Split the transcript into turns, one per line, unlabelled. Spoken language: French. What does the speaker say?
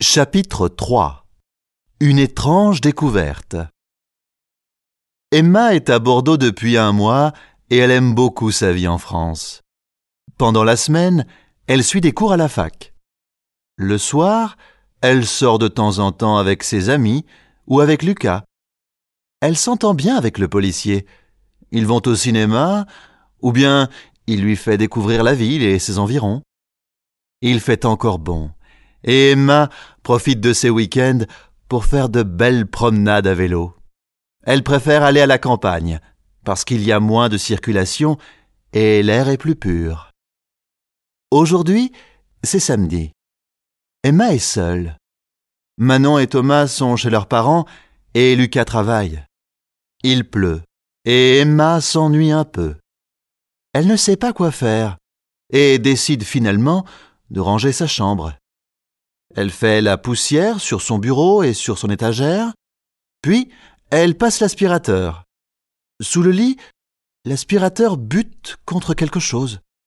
Chapitre 3. Une étrange découverte. Emma est à Bordeaux depuis un mois et elle aime beaucoup sa vie en France. Pendant la semaine, elle suit des cours à la fac. Le soir, elle sort de temps en temps avec ses amis ou avec Lucas. Elle s'entend bien avec le policier. Ils vont au cinéma ou bien il lui fait découvrir la ville et ses environs. Il fait encore bon. Et Emma profite de ses week-ends pour faire de belles promenades à vélo. Elle préfère aller à la campagne, parce qu'il y a moins de circulation et l'air est plus pur. Aujourd'hui, c'est samedi. Emma est seule. Manon et Thomas sont chez leurs parents et Lucas travaille. Il pleut et Emma s'ennuie un peu. Elle ne sait pas quoi faire et décide finalement de ranger sa chambre. Elle fait la poussière sur son bureau et sur son étagère, puis elle passe l'aspirateur. Sous le lit, l'aspirateur bute contre quelque chose.